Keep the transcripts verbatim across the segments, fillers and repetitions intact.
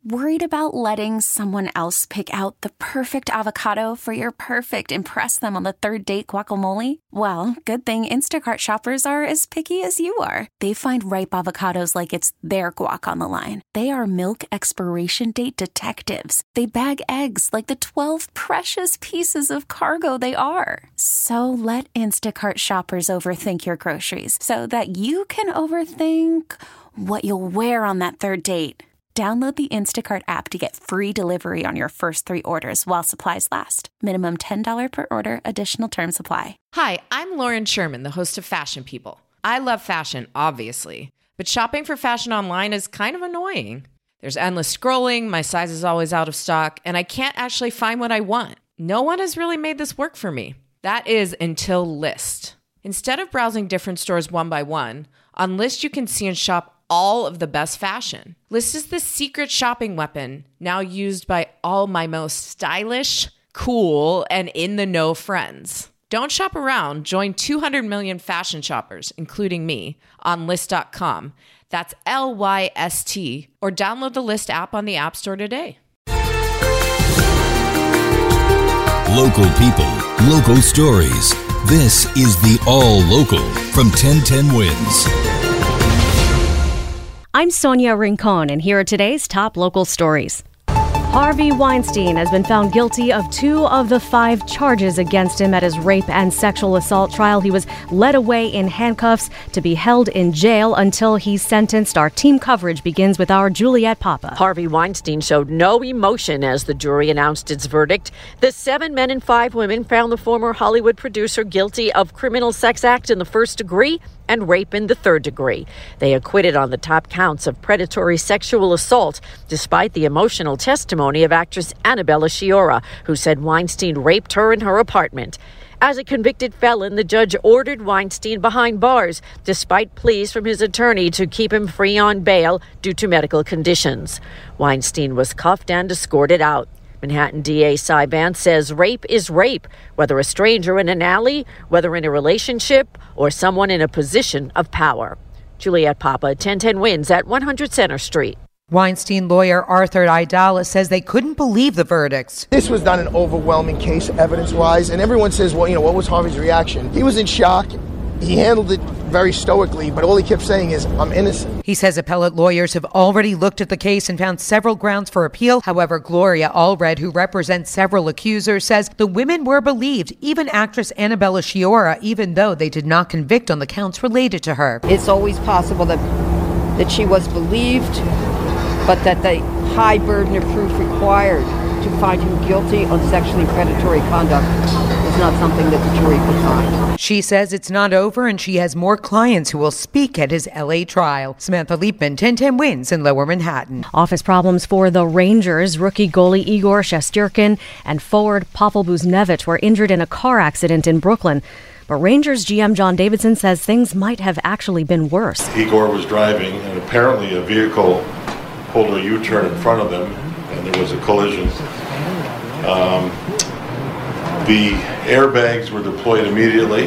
Worried about letting someone else pick out the perfect avocado for your perfect impress them on the third date guacamole? Well, good thing Instacart shoppers are as picky as you are. They find ripe avocados like it's their guac on the line. They are milk expiration date detectives. They bag eggs like the twelve precious pieces of cargo they are. So let Instacart shoppers overthink your groceries so that you can overthink what you'll wear on that third date. Download the Instacart app to get free delivery on your first three orders while supplies last. Minimum ten dollars per order. Additional terms apply. Hi, I'm Lauren Sherman, the host of Fashion People. I love fashion, obviously, but shopping for fashion online is kind of annoying. There's endless scrolling, my size is always out of stock, and I can't actually find what I want. No one has really made this work for me. That is until Lyst. Instead of browsing different stores one by one, on Lyst you can see and shop all of the best fashion. Lyst is the secret shopping weapon now used by all my most stylish, cool, and in-the-know friends. Don't shop around. Join two hundred million fashion shoppers, including me, on Lyst dot com. That's L Y S T. Or download the Lyst app on the App Store today. Local people, local stories. This is the All Local from ten ten Wins. I'm Sonia Rincon, and here are today's top local stories. Harvey Weinstein has been found guilty of two of the five charges against him at his rape and sexual assault trial. He was led away in handcuffs to be held in jail until he's sentenced. Our team coverage begins with our Juliet Papa. Harvey Weinstein showed no emotion as the jury announced its verdict. The seven men and five women found the former Hollywood producer guilty of criminal sex act in the first degree and rape in the third degree. They acquitted on the top counts of predatory sexual assault, despite the emotional testimony of actress Annabella Sciorra, who said Weinstein raped her in her apartment. As a convicted felon, the judge ordered Weinstein behind bars, despite pleas from his attorney to keep him free on bail due to medical conditions. Weinstein was cuffed and escorted out. Manhattan D A Cy Vance says rape is rape, whether a stranger in an alley, whether in a relationship, or someone in a position of power. Juliet Papa, ten ten Wins at one hundred Center Street. Weinstein lawyer Arthur Aidala says they couldn't believe the verdicts. This was not an overwhelming case evidence-wise, and everyone says, well, you know, what was Harvey's reaction? He was in shock. He handled it very stoically, but all he kept saying is, I'm innocent. He says appellate lawyers have already looked at the case and found several grounds for appeal. However, Gloria Allred, who represents several accusers, says the women were believed, even actress Annabella Sciorra, even though they did not convict on the counts related to her. It's always possible that that she was believed, but that the high burden of proof required to find him guilty on sexually predatory conduct is not something that the jury could find. She says it's not over, and she has more clients who will speak at his L A trial. Samantha Liepman, ten ten Wins in Lower Manhattan. Office problems for the Rangers. Rookie goalie Igor Shesterkin and forward Pavel Buchnevich were injured in a car accident in Brooklyn. But Rangers G M John Davidson says things might have actually been worse. Igor was driving, and apparently a vehicle pulled a U-turn in front of them, and there was a collision. Um, the airbags were deployed immediately,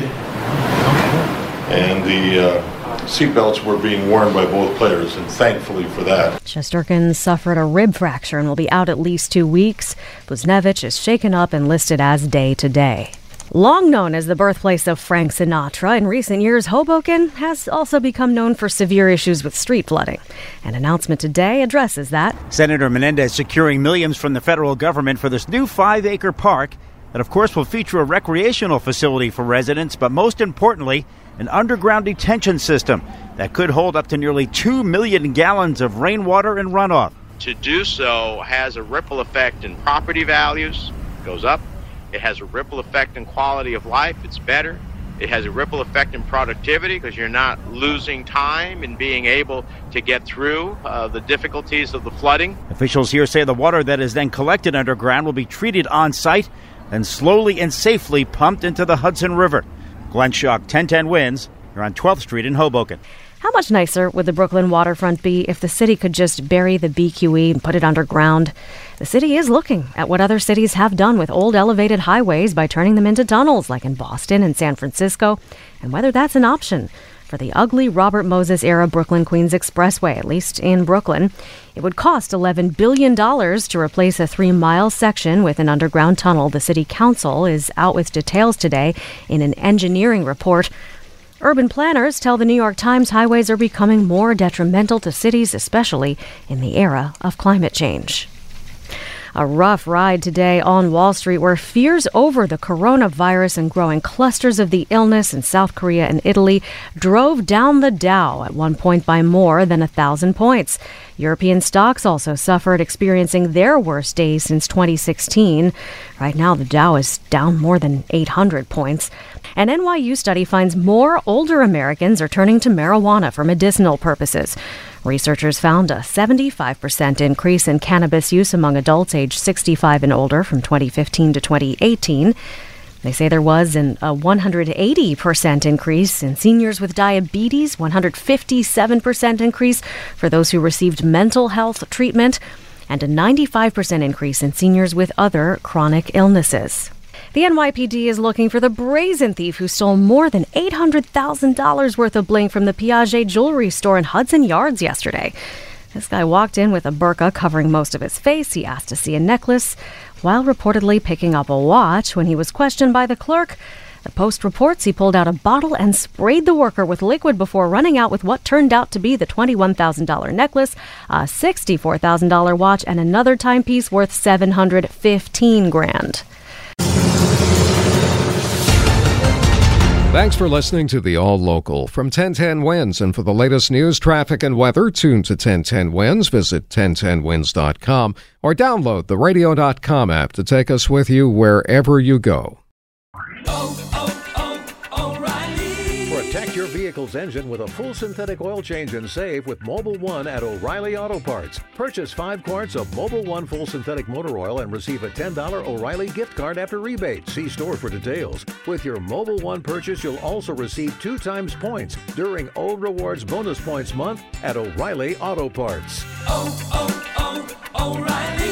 and the uh, seatbelts were being worn by both players, and thankfully for that. Shesterkin suffered a rib fracture and will be out at least two weeks. Buchnevich is shaken up and listed as day-to-day. Long known as the birthplace of Frank Sinatra, in recent years, Hoboken has also become known for severe issues with street flooding. An announcement today addresses that. Senator Menendez securing millions from the federal government for this new five-acre park that, of course, will feature a recreational facility for residents, but most importantly, an underground detention system that could hold up to nearly two million gallons of rainwater and runoff. To do so has a ripple effect in property values, goes up. It has a ripple effect in quality of life. It's better. It has a ripple effect in productivity because you're not losing time in being able to get through uh, the difficulties of the flooding. Officials here say the water that is then collected underground will be treated on site and slowly and safely pumped into the Hudson River. Glenn Schuck, ten ten Wins. You're on twelfth Street in Hoboken. How much nicer would the Brooklyn waterfront be if the city could just bury the B Q E and put it underground? The city is looking at what other cities have done with old elevated highways by turning them into tunnels, like in Boston and San Francisco, and whether that's an option. for the ugly Robert Moses-era Brooklyn-Queens Expressway, at least in Brooklyn. It would cost eleven billion dollars to replace a three-mile section with an underground tunnel. The city council is out with details today in an engineering report. Urban planners tell the New York Times highways are becoming more detrimental to cities, especially in the era of climate change. A rough ride today on Wall Street, where fears over the coronavirus and growing clusters of the illness in South Korea and Italy drove down the Dow at one point by more than a thousand points. European stocks also suffered, experiencing their worst day since twenty sixteen. Right now, the Dow is down more than eight hundred points. An N Y U study finds more older Americans are turning to marijuana for medicinal purposes. Researchers found a seventy-five percent increase in cannabis use among adults aged sixty-five and older from twenty fifteen to twenty eighteen. They say there was an, a one hundred eighty percent increase in seniors with diabetes, one hundred fifty-seven percent increase for those who received mental health treatment, and a ninety-five percent increase in seniors with other chronic illnesses. The N Y P D is looking for the brazen thief who stole more than eight hundred thousand dollars worth of bling from the Piaget jewelry store in Hudson Yards yesterday. This guy walked in with a burqa covering most of his face. He asked to see a necklace while reportedly picking up a watch. When he was questioned by the clerk, the Post reports he pulled out a bottle and sprayed the worker with liquid before running out with what turned out to be the twenty-one thousand dollars necklace, a sixty-four thousand dollars watch, and another timepiece worth seven hundred fifteen grand. Thanks for listening to the All Local from ten ten Wins. And for the latest news, traffic, and weather, tune to ten ten Wins. Visit ten ten wins dot com or download the radio dot com app to take us with you wherever you go. Protect your vehicle's engine with a full synthetic oil change and save with Mobil one at O'Reilly Auto Parts. Purchase five quarts of Mobil one full synthetic motor oil and receive a ten dollars O'Reilly gift card after rebate. See store for details. With your Mobil one purchase, you'll also receive two times points during O Rewards Bonus Points Month at O'Reilly Auto Parts. Oh, oh, oh, O'Reilly.